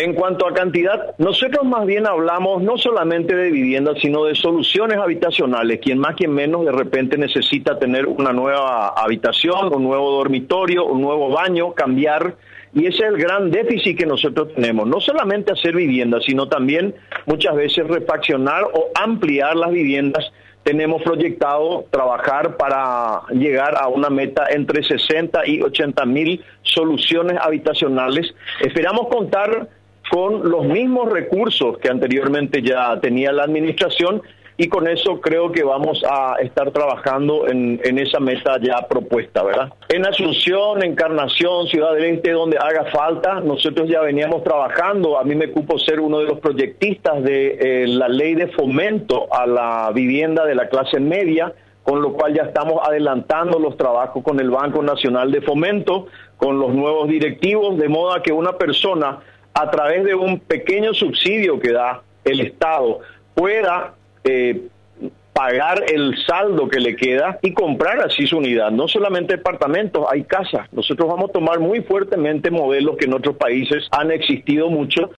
En cuanto a cantidad, nosotros más bien hablamos no solamente de viviendas, sino de soluciones habitacionales. Quien más, quien menos, de repente necesita tener una nueva habitación, un nuevo dormitorio, un nuevo baño, cambiar. Y ese es el gran déficit que nosotros tenemos. No solamente hacer viviendas, sino también muchas veces refaccionar o ampliar las viviendas. Tenemos proyectado trabajar para llegar a una meta entre 60 y 80 mil soluciones habitacionales. Esperamos contar con los mismos recursos que anteriormente ya tenía la administración, y con eso creo que vamos a estar trabajando en esa meta ya propuesta, ¿verdad? En Asunción, Encarnación, Ciudad del Este, donde haga falta, nosotros ya veníamos trabajando. A mí me cupo ser uno de los proyectistas de la ley de fomento a la vivienda de la clase media, con lo cual ya estamos adelantando los trabajos con el Banco Nacional de Fomento, con los nuevos directivos, de modo a que una persona, a través de un pequeño subsidio que da el Estado, pueda pagar el saldo que le queda y comprar así su unidad. No solamente departamentos, hay casas. Nosotros vamos a tomar muy fuertemente modelos que en otros países han existido mucho,